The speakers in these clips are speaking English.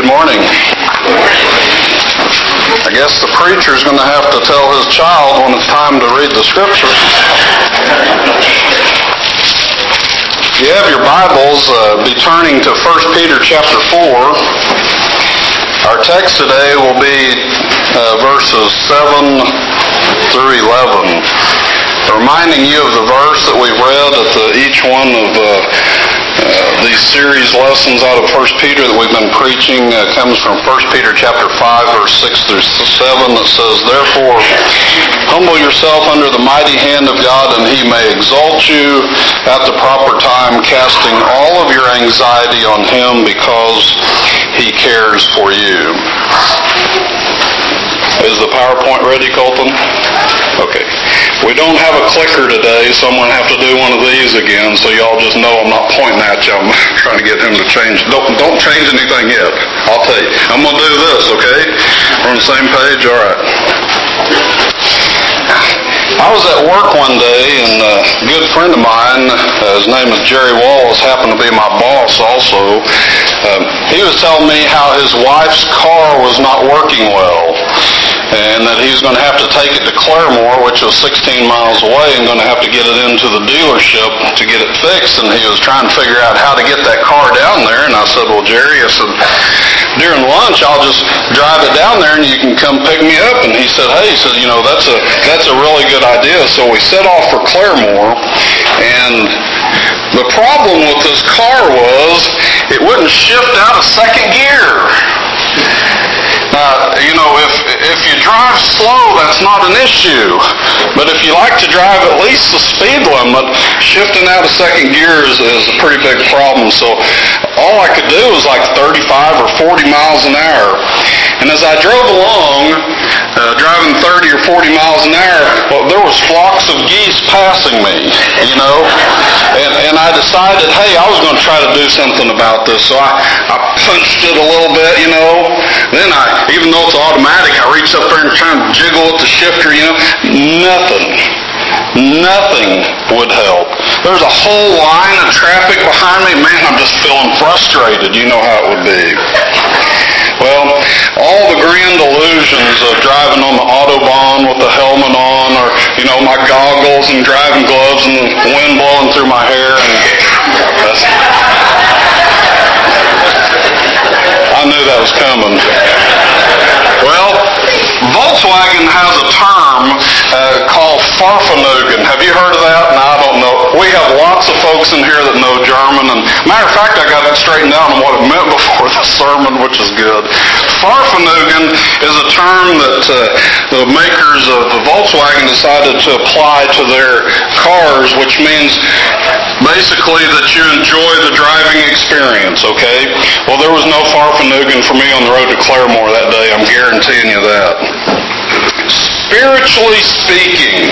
Good morning. I guess the preacher's going to have to tell his child when it's time to read the scripture. If you have your Bibles, be turning to 1 Peter chapter 4. Our text today will be verses 7 through 11. Reminding you of the verse that we've read at each one of these series lessons out of 1 Peter that we've been preaching comes from 1 Peter chapter 5, verse 6 through 7 that says, "Therefore, humble yourself under the mighty hand of God, and He may exalt you at the proper time, casting all of your anxiety on Him because He cares for you." Is the PowerPoint ready, Colton? Okay. We don't have a clicker today, so I'm going to have to do one of these again, so y'all just know I'm not pointing at you. I'm trying to get him to change. Don't change anything yet. I'll tell you. I'm going to do this, okay? We're on the same page? All right. I was at work one day, and a good friend of mine, his name is Jerry Wallace, happened to be my boss also. He was telling me how his wife's car was not working well, and that he was going to have to take it to Claremore, which was 16 miles away, and going to have to get it into the dealership to get it fixed. And he was trying to figure out how to get that car down there. And I said, "Well, Jerry," I said, "during lunch, I'll just drive it down there and you can come pick me up." And he said, "Hey," he said, "you know, that's a really good idea." So we set off for Claremore, and the problem with this car was it wouldn't shift out of second gear. If you drive slow, that's not an issue. But if you like to drive at least the speed limit, shifting out of second gear is a pretty big problem. So all I could do was like 35 or 40 miles an hour. And as I drove along, driving 30 or 40 miles an hour, well, there was flocks of geese passing me, And I decided, hey, I was going to try to do something about this. So I punched it a little bit, Then even though it's automatic, I reached up there and tried to jiggle at the shifter, Nothing would help. There's a whole line of traffic behind me. Man, I'm just feeling frustrated. You know how it would be. Well, all the grand illusions of driving on the Autobahn with the helmet on, or, my goggles and driving gloves and the wind blowing through my hair, I knew that was coming. Well, Volkswagen has a term called Fahrvergnügen. Have you heard of that? No, I don't know. We have lots of folks in here that know German, and matter of fact, I got it straightened out on what it meant before the sermon, which is good. Fahrvergnügen is a term that the makers of the Volkswagen decided to apply to their cars, which means basically that you enjoy the driving experience, okay? Well, there was no Fahrvergnügen for me on the road to Claremore that day, I'm guaranteeing you that. Spiritually speaking,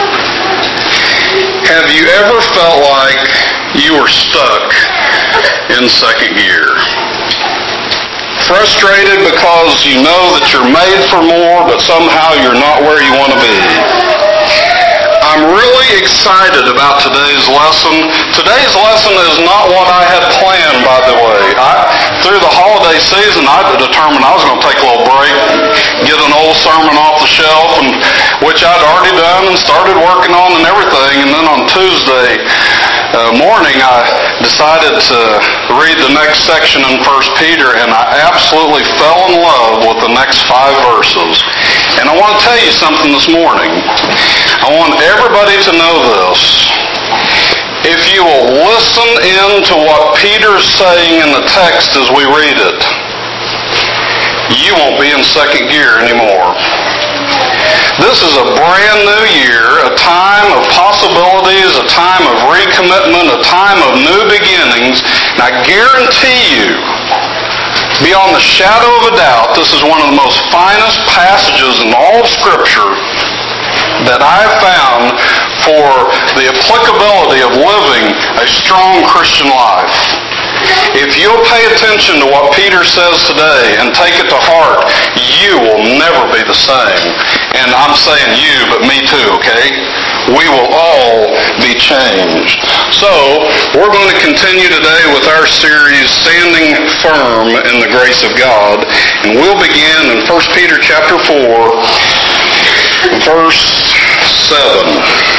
have you ever felt like you were stuck in second gear? Frustrated because you know that you're made for more, but somehow you're not where you want to be. I'm really excited about today's lesson. Today's lesson is not what I had planned, by the way. Through the holiday season, I determined I was going to take a little break, get an old sermon off the shelf, which I'd already done and started working on and everything. And then on Tuesday morning, I decided to read the next section in 1 Peter, and I absolutely fell in love with the next 5 verses. And I want to tell you something this morning. I want everybody to know this. If you will listen in to what Peter's saying in the text as we read it, you won't be in second gear anymore. This is a brand new year, a time of possibilities, a time of recommitment, a time of new beginnings. And I guarantee you, beyond the shadow of a doubt, this is one of the most finest passages in all of Scripture that I have found for the applicability of living a strong Christian life. If you'll pay attention to what Peter says today and take it to heart, you will never be the same. And I'm saying you, but me too, okay? We will all be changed. So, we're going to continue today with our series, Standing Firm in the grace of God. And we'll begin in 1 Peter chapter 4, verse 7,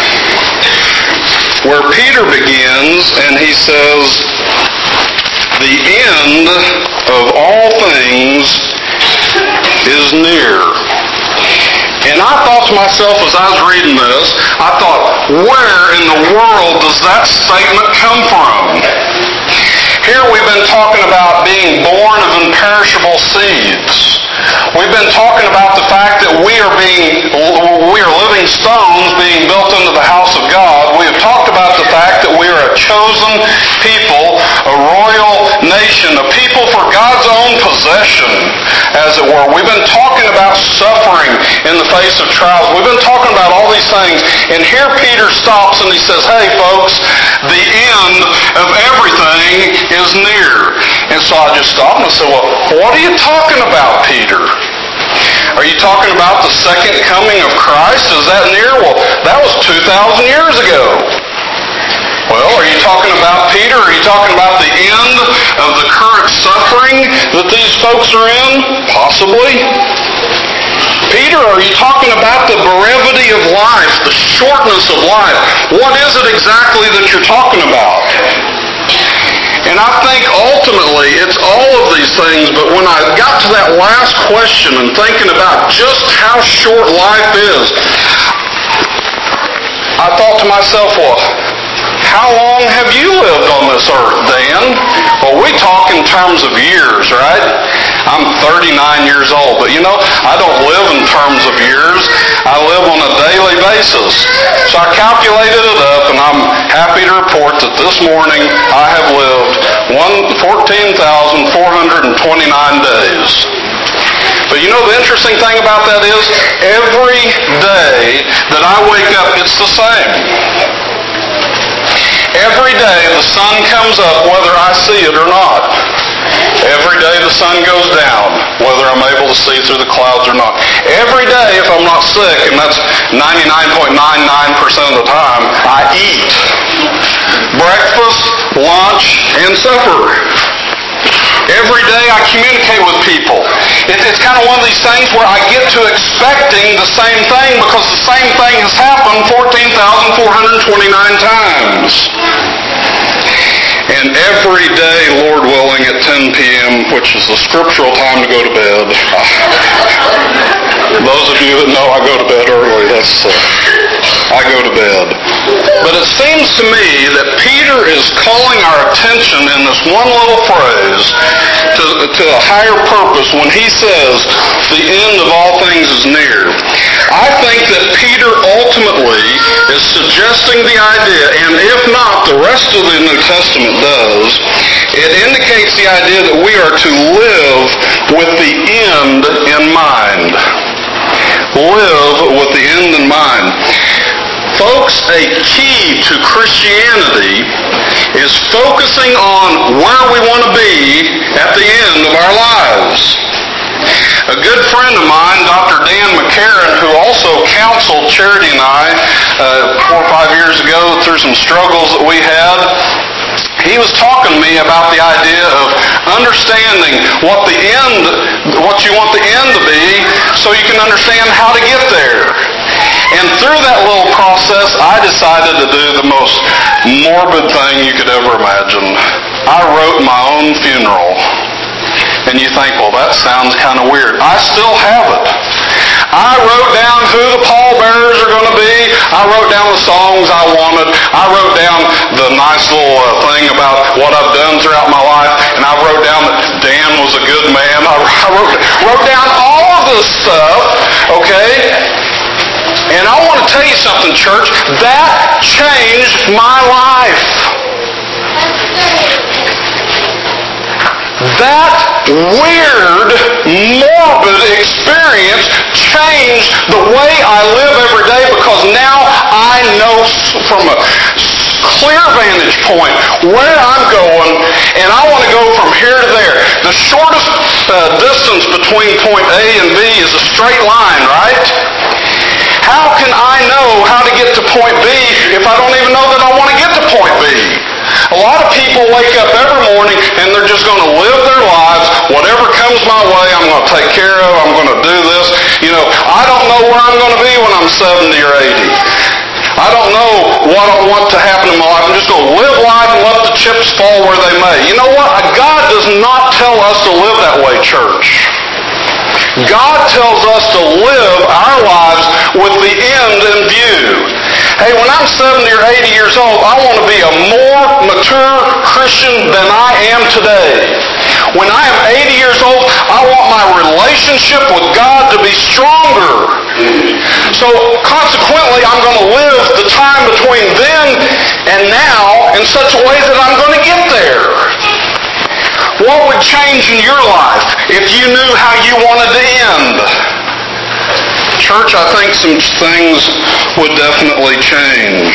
where Peter begins and he says, "The end of all things is near." And I thought to myself as I was reading this, I thought, where in the world does that statement come from? Here we've been talking about being born of imperishable seeds. We've been talking about the fact that we are living stones being built into the house of God. We have talked about the fact that we are a chosen people, a royal nation, a people for God's own possession, as it were. We've been talking about suffering in the face of trials. We've been talking about all these things. And here Peter stops and he says, hey folks, the end of everything is near. And so I just stopped and I said, well, what are you talking about, Peter? Are you talking about the second coming of Christ? Is that near? Well, that was 2,000 years ago. Well, are you talking about, Peter, are you talking about the end of the current suffering that these folks are in? Possibly. Peter, are you talking about the brevity of life, the shortness of life? What is it exactly that you're talking about? And I think ultimately it's all of these things, but when I got to that last question and thinking about just how short life is, I thought to myself, well, how long have you lived on this earth, Dan? Well, we talk in terms of years, right? I'm 39 years old, but I don't live in terms of years. I live on a daily basis. So I calculated it up, and I'm happy to report that this morning I have lived 14,429 days. But the interesting thing about that is every day that I wake up, it's the same. Every day the sun comes up whether I see it or not. Every day the sun goes down whether I'm able to see through the clouds or not. Every day if I'm not sick, and that's 99.99% of the time, I eat. Breakfast, lunch, and supper. Every day I communicate with people. It's kind of one of these things where I get to expecting the same thing because the same thing has happened 14,429 times. And every day, Lord willing, at 10 p.m., which is the scriptural time to go to bed. Those of you that know I go to bed early, I go to bed. But it seems to me that Peter is calling our attention in this one little phrase to a higher purpose when he says, the end of all things is near. I think that Peter ultimately is suggesting the idea, and if not, the rest of the New Testament does, it indicates the idea that we are to live with the end in mind. Live with the end in mind. Folks, a key to Christianity is focusing on where we want to be at the end of our lives. A good friend of mine, Dr. Dan McCarran, who also counseled Charity and I 4 or 5 years ago through some struggles that we had, he was talking to me about the idea of understanding what you want the end to be so you can understand how to get there. And through that little process, I decided to do the most morbid thing you could ever imagine. I wrote my own funeral. And you think, well, that sounds kind of weird. I still have it. I wrote down who the pallbearers are going to be. I wrote down the songs I wanted. I wrote down the nice little thing about what I've done throughout my life. And I wrote down that Dan was a good man. I wrote down all of this stuff, okay? And I want to tell you something, church. That changed my life. That weird, morbid experience changed the way I live every day because now I know from a clear vantage point where I'm going, and I want to go from here to there. The shortest distance between point A and B is a straight line, right? How can I know how to get to point B if I don't even know that I want to get to point B? A lot of people wake up every morning and they're just going to live their lives, whatever comes my way, I'm going to take care of. I'm going to do this. I don't know where I'm going to be when I'm 70 or 80. I don't know what I want to happen in my life. I'm just going to live life and let the chips fall where they may. You know what? God does not tell us to live that way, church. God tells us to live our lives with the end in view. Hey, when I'm 70 or 80 years old, I want to be a more mature Christian than I am today. When I am 80 years old, I want my relationship with God to be stronger. So consequently, I'm going to live the time between then and now in such a way that I'm going to get there. What would change in your life if you knew how you wanted to end? Church, I think some things would definitely change.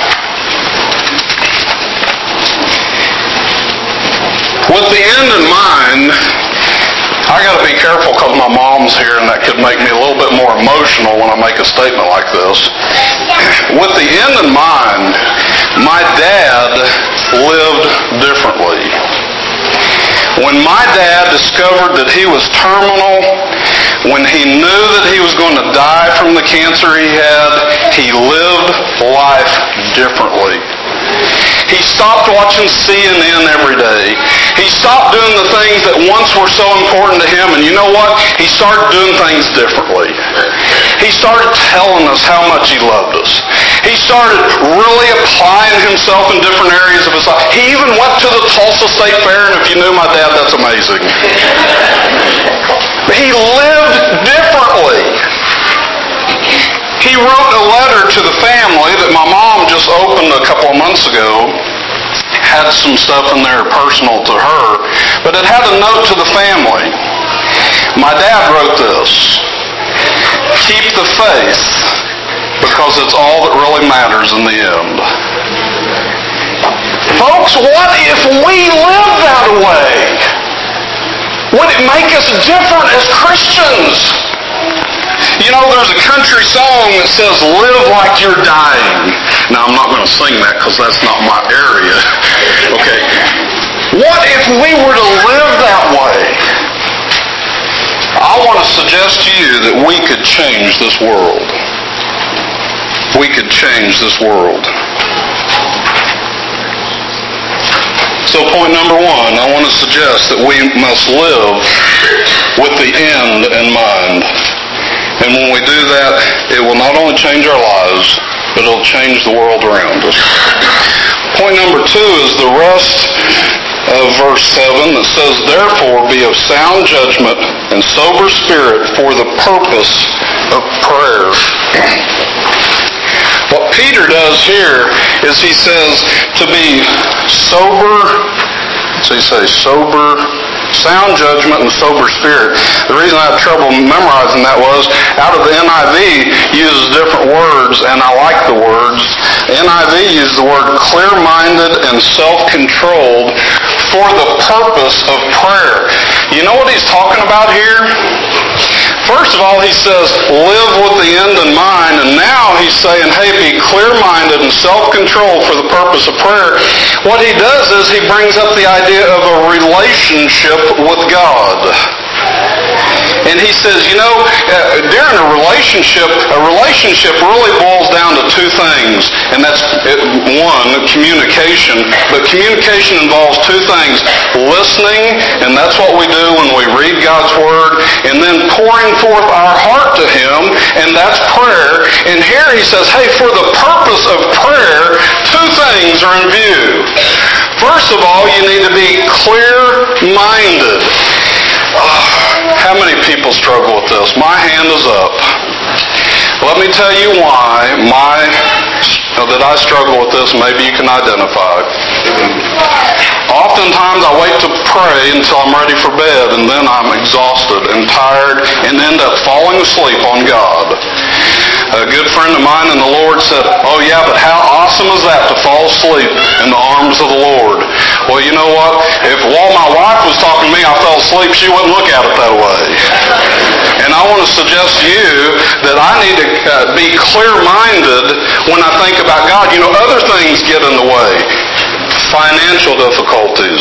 With the end in mind, I got to be careful because my mom's here and that could make me a little bit more emotional when I make a statement like this. With the end in mind, my dad lived differently. When my dad discovered that he was terminal, when he knew that he was going to die from the cancer he lived life differently. He stopped watching CNN every day. He stopped doing the things that once were so important to him, and you know what? He started doing things differently. He started telling us how much he loved us. He started really applying himself in different areas of his life. He even went to the Tulsa State Fair, and if you knew my dad, that's amazing. But he lived differently. He wrote a letter to the family that my mom just opened a couple of months ago. Had some stuff in there personal to her, but it had a note to the family. My dad wrote this: keep the faith, because it's all that really matters in the end. Folks, what if we lived that way? Would it make us different as Christians? There's a country song that says, live like you're dying. Now, I'm not going to sing that because that's not my area. Okay. What if we were to live that way? I want to suggest to you that we could change this world. We could change this world. So point number one, I want to suggest that we must live with the end in mind. And when we do that, it will not only change our lives, but it'll change the world around us. Point number two is the rest of verse 7 that says, therefore be of sound judgment and sober spirit for the purpose of prayer. What Peter does here is he says to be sober, sound judgment and sober spirit. The reason I had trouble memorizing that was out of the NIV uses different words, and I like the words. The NIV uses the word clear-minded and self-controlled for the purpose of prayer. You know what he's talking about here? First of all, he says, live with the end in mind, and now he's saying, hey, be clear-minded and self-controlled for the purpose of prayer. What he does is he brings up the idea of a relationship with God. And he says, during a relationship really boils down to two things. And that's, one, communication. But communication involves two things. Listening, and that's what we do when we read God's Word. And then pouring forth our heart to Him, and that's prayer. And here he says, hey, for the purpose of prayer, two things are in view. First of all, you need to be clear-minded. How many people struggle with this? My hand is up. Let me tell you why that I struggle with this. Maybe you can identify. Oftentimes I wait to pray until I'm ready for bed, and then I'm exhausted and tired and end up falling asleep on God. A good friend of mine in the Lord said, oh yeah, but how awesome is that to fall asleep in the arms of the Lord? Well, you know what? While my wife was talking to me, I fell asleep, she wouldn't look at it that way. And I want to suggest to you that I need to be clear-minded when I think about God. Other things get in the way. Financial difficulties,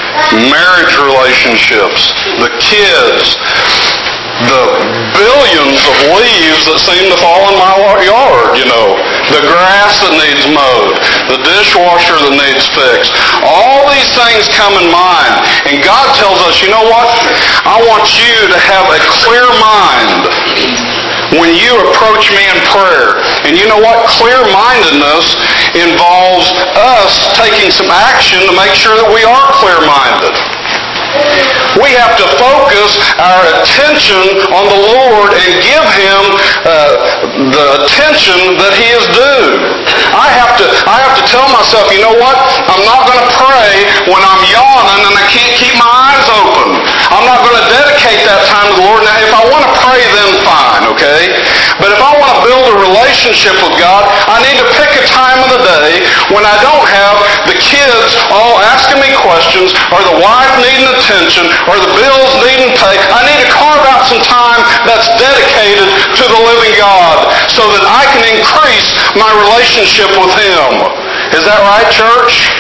marriage relationships, the kids, the billions of leaves that seem to fall in my yard, the grass that needs mowed, the dishwasher that needs fixed. All these things come in mind. And God tells us, you know what? I want you to have a clear mind when you approach me in prayer. And you know what? Clear-mindedness involves us taking some action to make sure that we are clear-minded. We have to focus our attention on the Lord and give Him the attention that He is due. I have to tell myself, you know what? I'm not going to pray when I'm yawning and I can't keep my eyes open. I'm not going to dedicate that time to the Lord. Now, if I want to pray, then fine, okay? But if I want to build a relationship with God, I need to pick a time of the day when I don't have the kids all asking me questions or the wife needing attention or the bills needing paid. I need to carve out some time that's dedicated to the living God so that I can increase my relationship with Him. Is that right, church?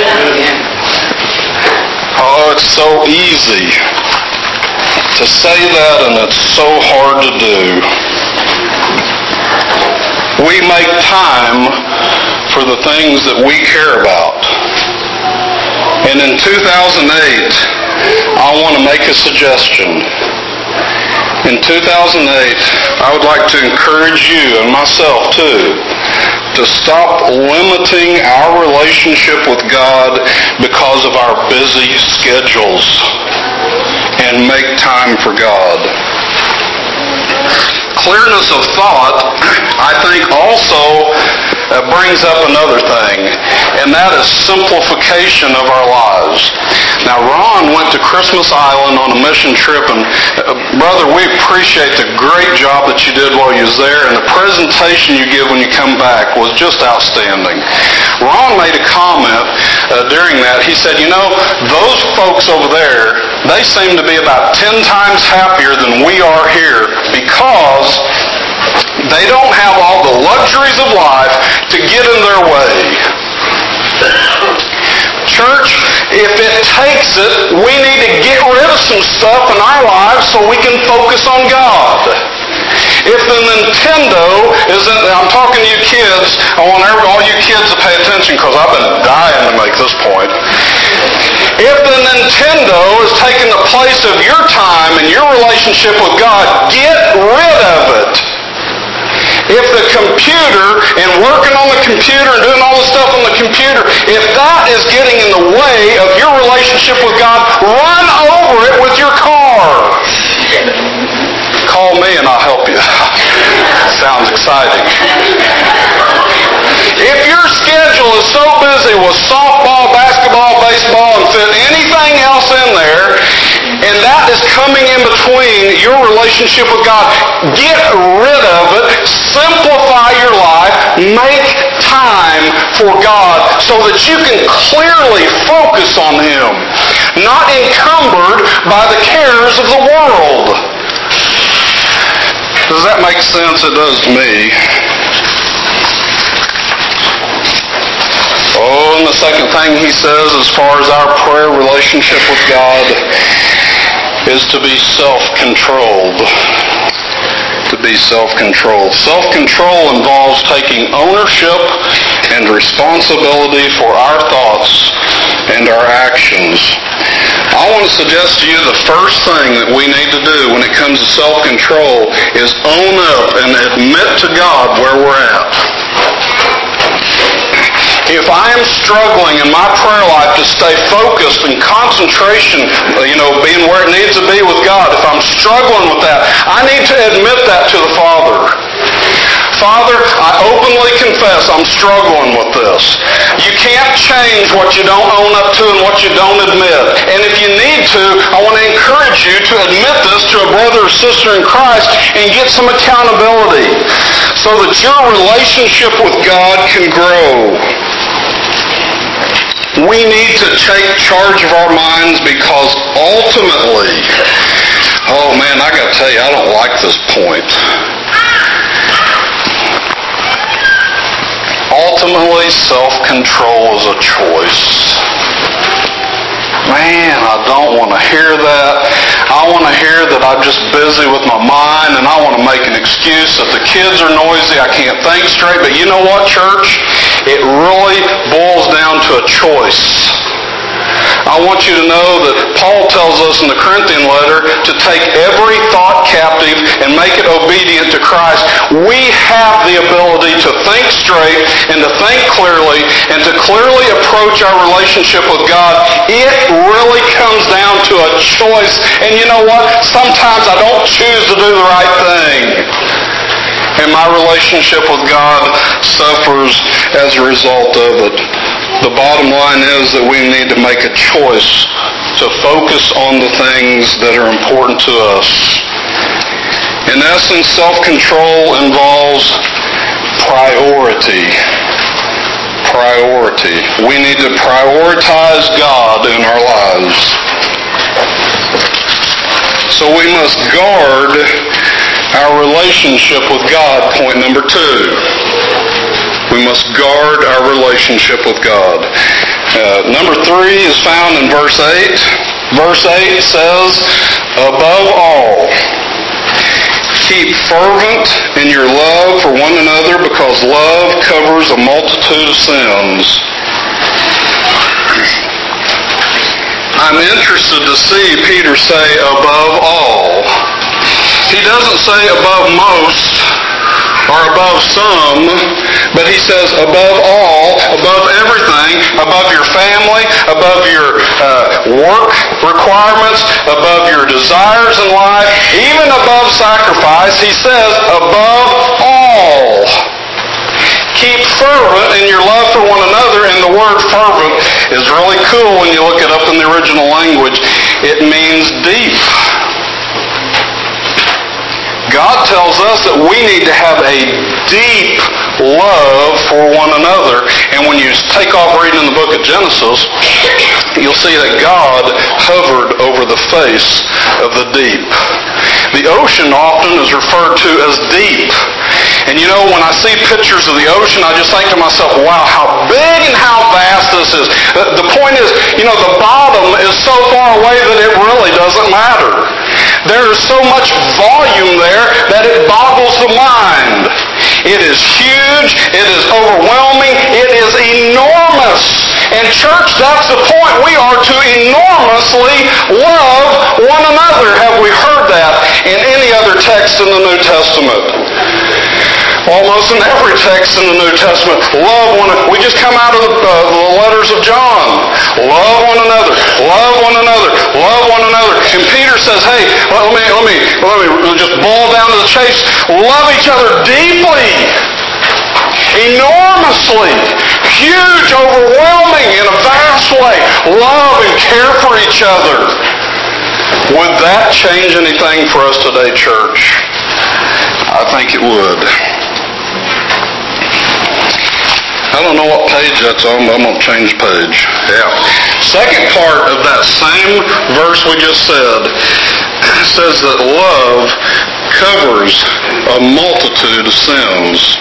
Oh, it's so easy to say that, and it's so hard to do. We make time for the things that we care about. And in 2008, I want to make a suggestion. In 2008, I would like to encourage you, and myself too, to stop limiting our relationship with God because of our busy schedules and make time for God. Clearness of thought, I think, also brings up another thing, and that is simplification of our lives. Now, Ron went to Christmas Island on a mission trip, and brother, we appreciate the great job that you did while you was there, and the presentation you give when you come back was just outstanding. Ron made a comment during that. He said, those folks over there, they seem to be about 10 times happier than we are here because they don't have all the luxuries of life to get in their way. Church, if it takes it, we need to get rid of some stuff in our lives so we can focus on God. If the Nintendo isn't, I'm talking to you kids, I want all you kids to pay attention because I've been dying to make this point. If the Nintendo is taking the place of your time and your relationship with God, get rid of it. If the computer and working on the computer and doing all the stuff on the computer, if that is getting in the way of your relationship with God, run over it with your car. Call me and I'll help you. Sounds exciting. If your schedule is so busy with softball, basketball, baseball, and fit anything else in there, and that is coming in between your relationship with God, get rid of it, simplify your life, make time for God so that you can clearly focus on Him, not encumbered by the cares of the world. Does that make sense? It does to me. Oh, and the second thing he says as far as our prayer relationship with God is to be self-controlled. To be self-controlled. Self-control involves taking ownership and responsibility for our thoughts and our actions. I want to suggest to you the first thing that we need to do when it comes to self-control is own up and admit to God where we're at. If I am struggling in my prayer life to stay focused and concentration, being where it needs to be with God, if I'm struggling with that, I need to admit that to the Father. Father, I openly confess I'm struggling with this. You can't change what you don't own up to and what you don't admit. And if you need to, I want to encourage you to admit this to a brother or sister in Christ and get some accountability so that your relationship with God can grow. We need to take charge of our minds because ultimately, oh man, I got to tell you, I don't like this point. Ultimately, self-control is a choice. Man, I don't want to hear that. I want to hear that I'm just busy with my mind, and I want to make an excuse that the kids are noisy, I can't think straight. But you know what, church? It really boils down to a choice. I want you to know that Paul tells us in the Corinthian letter to take every thought captive and make it obedient to Christ. We have the ability to think straight and to think clearly and to clearly approach our relationship with God. It really comes down to a choice. And you know what? Sometimes I don't choose to do the right thing. And my relationship with God suffers as a result of it. The bottom line is that we need to make a choice to focus on the things that are important to us. In essence, self-control involves priority. Priority. We need to prioritize God in our lives. So we must guard our relationship with God, point number 2. We must guard our relationship with God. Number 3 is found in verse 8. Verse 8 says, above all, keep fervent in your love for one another, because love covers a multitude of sins. I'm interested to see Peter say above all. He doesn't say above most or above some, but he says above all, above everything, above your family, above your work requirements, above your desires in life, even above sacrifice. He says above all. Keep fervent in your love for one another, and the word fervent is really cool when you look it up in the original language. It means deep. God tells us that we need to have a deep love for one another. And when you take off reading in the book of Genesis, you'll see that God hovered over the face of the deep. The ocean often is referred to as deep. And you know, when I see pictures of the ocean, I just think to myself, wow, how big and how vast this is. The point is, you know, the bottom is so far away that it really doesn't matter. There is so much volume there that it boggles the mind. It is huge. It is overwhelming. It is enormous. And church, that's the point. We are to enormously love one another. Have we heard that in any other text in the New Testament? Almost in every text in the New Testament, love one another. We just come out of the letters of John. Love one another. Love one another. Love one another. And Peter says, hey, let me just boil down to the chase. Love each other deeply, enormously, huge, overwhelming, in a vast way. Love and care for each other. Would that change anything for us today, church? I think it would. I don't know what page that's on, but I'm going to change page. Yeah. Second part of that same verse we just said says that love covers a multitude of sins.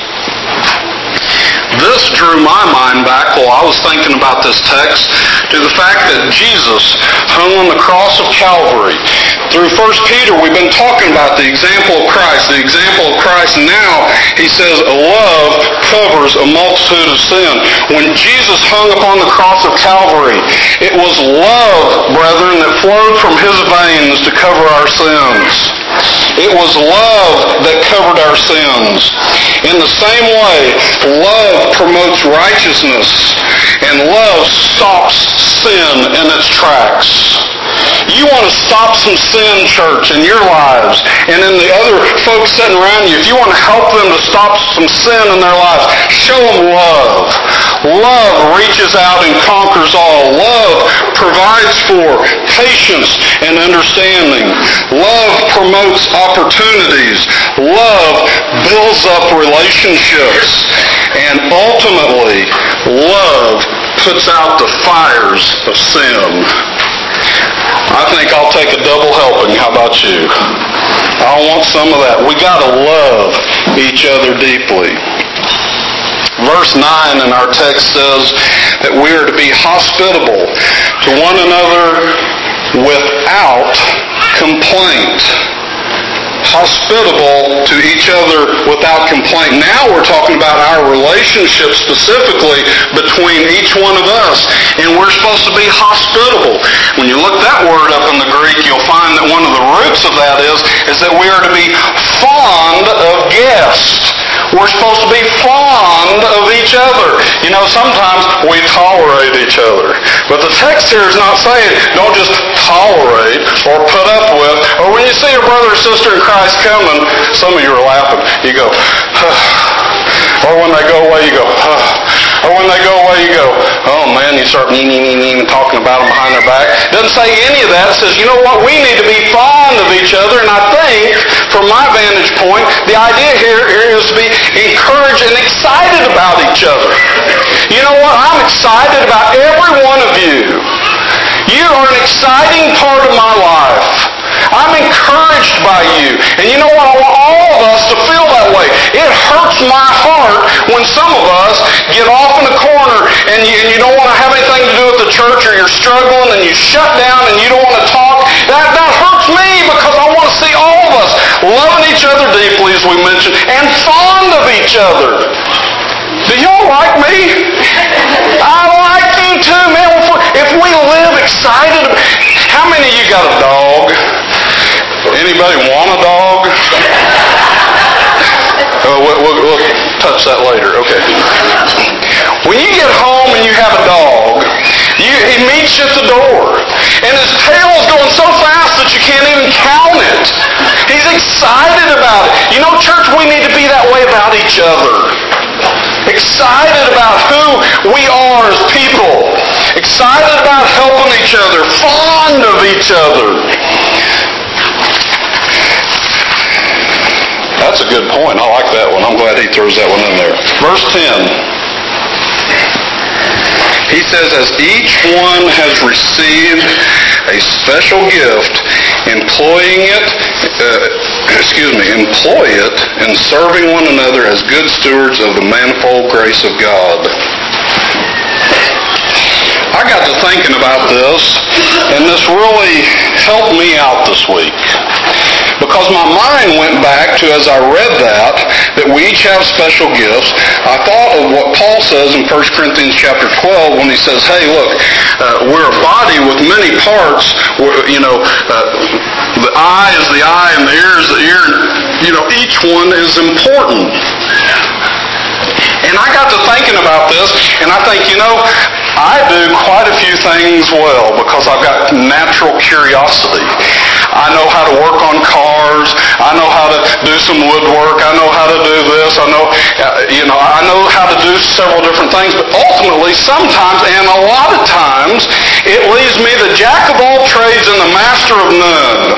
This drew my mind back while I was thinking about this text to the fact that Jesus hung on the cross of Calvary. Through 1 Peter, we've been talking about the example of Christ. The example of Christ. Now, he says, love covers a multitude of sin. When Jesus hung upon the cross of Calvary, it was love, brethren, that flowed from his veins to cover our sins. It was love that covered our sins. In the same way, love promotes righteousness, and love stops sin in its tracks. You want to stop some sin, church, in your lives and in the other folks sitting around you. If you want to help them to stop some sin in their lives, show them love. Love reaches out and conquers all. Love provides for patience and understanding. Love promotes opportunities. Love builds up relationships. And ultimately, love puts out the fires of sin. I think I'll take a double helping. How about you? I want some of that. We got to love each other deeply. Verse 9 in our text says that we are to be hospitable to one another without complaint. Hospitable to each other without complaint. Now we're talking about our relationship specifically between each one of us. And we're supposed to be hospitable. When you look that word up in the Greek, you'll find that one of the roots of that is that we are to be fond of guests. We're supposed to be fond of each other. You know, sometimes we tolerate each other. But the text here is not saying don't just tolerate or put up with. Or when you see a brother or sister in Christ coming, some of you are laughing. You go, huh. Or when they go away, you go, huh. Or when they go away, you go, oh man, you start talking about them behind their back. It doesn't say any of that. It says, you know what, we need to be fond of each other. And I think, from my vantage point, the idea here is to be encouraged and excited about each other. You know what, I'm excited about every one of you. You are an exciting part of my life. I'm encouraged by you. And you know what? I want all of us to feel that way. It hurts my heart when some of us get off in a corner and you don't want to have anything to do with the church, or you're struggling and you shut down and you don't want to talk. That hurts me, because I want to see all of us loving each other deeply, as we mentioned, and fond of each other. Do y'all like me? I like you too, man. If we live excited, how many of you got a dog? Anybody want a dog? We'll touch that later. Okay. When you get home and you have a dog, he meets you at the door, and his tail's going so fast that you can't even count it. He's excited about it. You know, church, we need to be that way about each other. Excited about who we are as people. Excited about helping each other. Fond of each other. That's a good point. I like that one. I'm glad he throws that one in there. Verse 10. He says, as each one has received a special gift, employ it in serving one another as good stewards of the manifold grace of God. I got to thinking about this, and this really helped me out this week. Because my mind went back to, as I read that we each have special gifts, I thought of what Paul says in 1 Corinthians chapter 12 when he says, hey, look, we're a body with many parts. The eye is the eye and the ear is the ear. Each one is important. And I got to thinking about this, and I think, I do quite a few things well because I've got natural curiosity. I know how to work on cars. I know how to do some woodwork. I know how to do this. I know how to do several different things. But ultimately, sometimes, and a lot of times, it leaves me the jack of all trades and the master of none.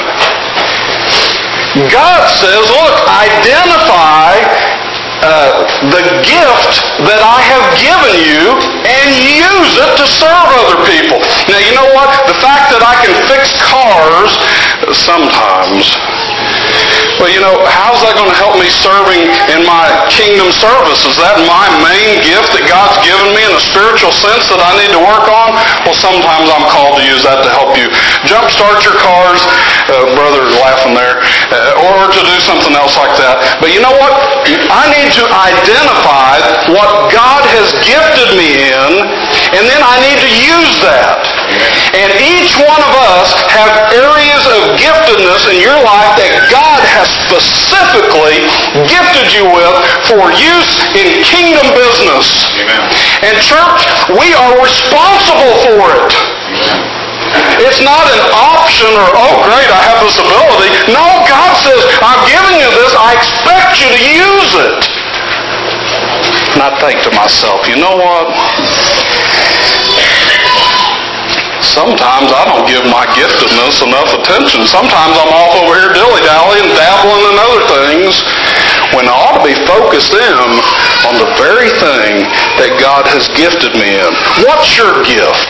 God says, look, identify the gift that I have given you and use it to serve other people. Now, you know what? The fact that I can fix cars sometimes, well, how's that going to help me serving in my kingdom service? Is that my main gift that God's given me in a spiritual sense that I need to work on? Well, sometimes I'm called to use that to help you jumpstart your cars, brother laughing there, or to do something else like that. But you know what? I need to identify what God has gifted me in, and then I need to use that. And each one of us have areas of giftedness in your life that God has specifically gifted you with for use in kingdom business. Amen. And church, we are responsible for it. It's not an option or, oh great, I have this ability. No, God says, I'm giving you this, I expect you to use it. And I think to myself, you know what? Sometimes I don't give my giftedness enough attention. Sometimes I'm off over here dilly-dallying, dabbling in other things, when I ought to be focused in on the very thing that God has gifted me in. What's your gift?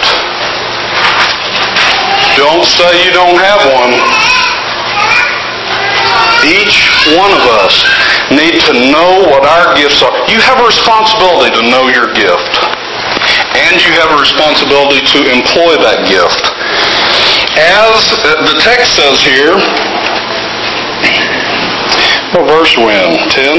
Don't say you don't have one. Each one of us need to know what our gifts are. You have a responsibility to know your gift. And you have a responsibility to employ that gift. As the text says here, what verse are we in? 10?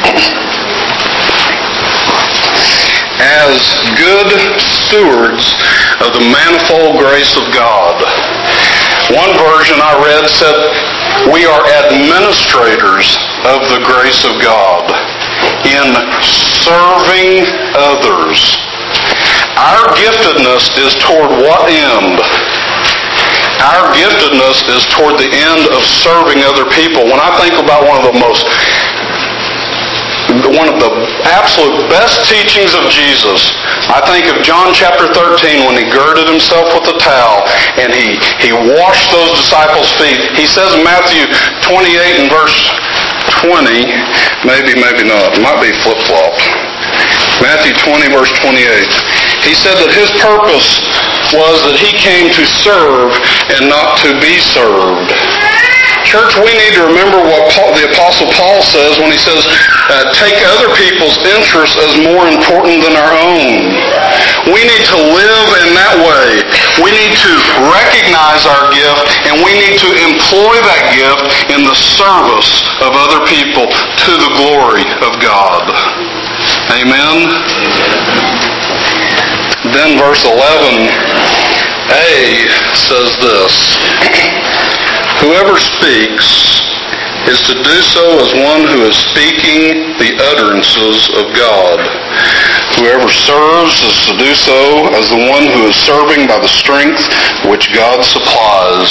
As good stewards of the manifold grace of God. One version I read said, we are administrators of the grace of God in serving others. Our giftedness is toward what end? Our giftedness is toward the end of serving other people. When I think about one of the absolute best teachings of Jesus, I think of John chapter 13 when he girded himself with a towel and he washed those disciples' feet. He says in Matthew 28 and verse 20, maybe not, it might be flip-flopped. Matthew 20 verse 28. He said that his purpose was that he came to serve and not to be served. Church, we need to remember what the Apostle Paul says when he says, take other people's interests as more important than our own. We need to live in that way. We need to recognize our gift, and we need to employ that gift in the service of other people to the glory of God. Amen? Then verse 11a says this, whoever speaks is to do so as one who is speaking the utterances of God. Whoever serves is to do so as the one who is serving by the strength which God supplies.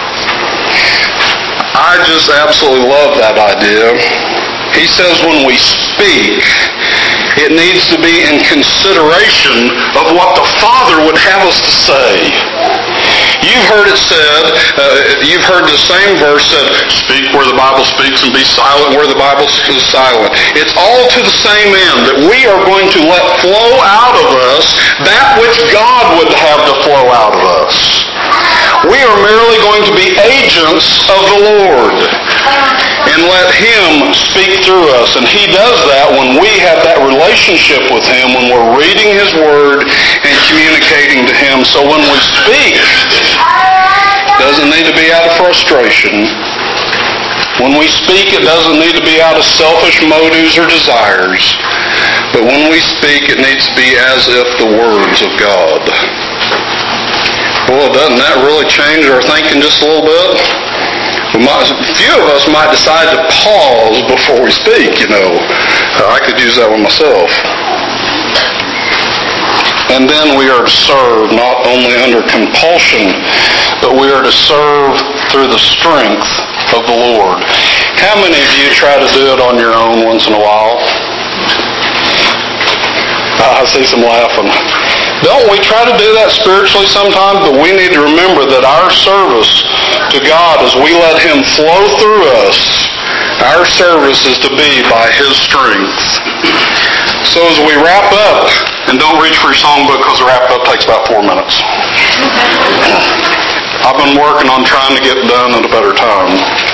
I just absolutely love that idea. He says when we speak, it needs to be in consideration of what the Father would have us to say. You've heard it said, you've heard the same verse said, speak where the Bible speaks and be silent where the Bible is silent. It's all to the same end, that we are going to let flow out of us that which God would have to flow out of us. We are merely going to be agents of the Lord and let Him speak through us. And He does that when we have that relationship with Him, when we're reading His Word and communicating to Him. So when we speak, it doesn't need to be out of frustration. When we speak, it doesn't need to be out of selfish motives or desires. But when we speak, it needs to be as if the words of God. Well, doesn't that really change our thinking just a little bit? A few of us might decide to pause before we speak, I could use that one myself. And then we are to serve not only under compulsion, but we are to serve through the strength of the Lord. How many of you try to do it on your own once in a while? I see some laughing. Don't we try to do that spiritually sometimes? But we need to remember that our service to God, as we let Him flow through us, our service is to be by His strength. So as we wrap up, and don't reach for your songbook because the wrap up takes about 4 minutes. I've been working on trying to get done at a better time.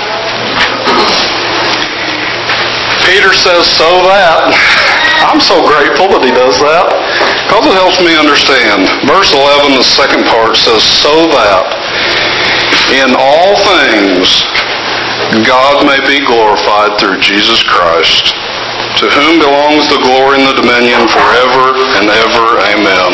Peter says, so that. I'm so grateful that he does that because it helps me understand. Verse 11, the second part says, so that in all things God may be glorified through Jesus Christ, to whom belongs the glory and the dominion forever and ever. Amen.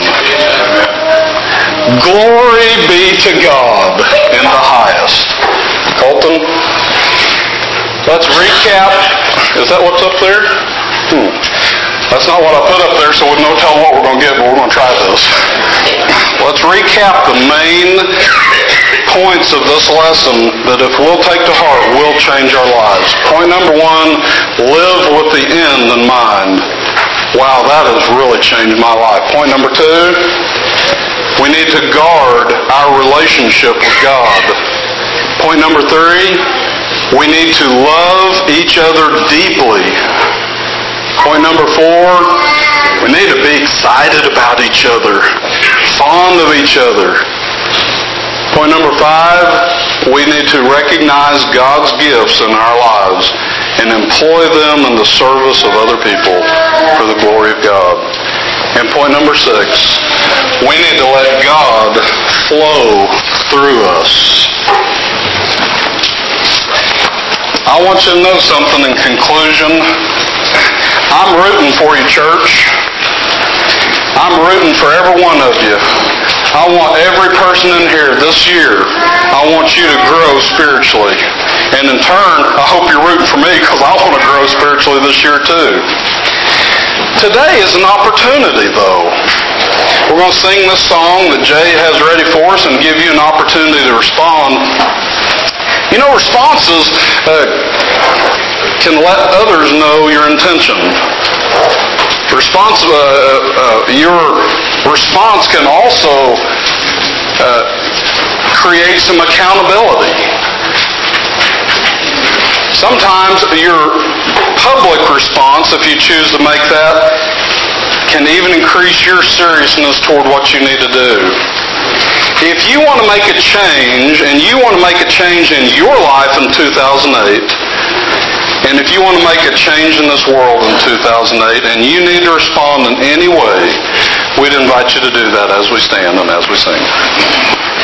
Glory be to God in the highest. Colton, let's recap. Is that what's up there? That's not what I put up there, so with no telling what we're going to get, but we're going to try this. Let's recap the main points of this lesson that if we'll take to heart will change our lives. Point number 1, live with the end in mind. Wow, that has really changed my life. Point number 2, we need to guard our relationship with God. Point number 3, we need to love each other deeply. Point number 4, we need to be excited about each other, fond of each other. Point number 5, we need to recognize God's gifts in our lives. and employ them in the service of other people for the glory of God. And point number 6, we need to let God flow through us. I want you to know something in conclusion. I'm rooting for you, church. I'm rooting for every one of you. I want every person in here this year, I want you to grow spiritually. And in turn, I hope you're rooting for me because I want to grow spiritually this year too. Today is an opportunity, though. We're going to sing this song that Jay has ready for us and give you an opportunity to respond. You know, responses can let others know your intention. Your response can also create some accountability. Sometimes your public response, if you choose to make that, can even increase your seriousness toward what you need to do. If you want to make a change, and you want to make a change in your life in 2008, and if you want to make a change in this world in 2008, and you need to respond in any way, we'd invite you to do that as we stand and as we sing.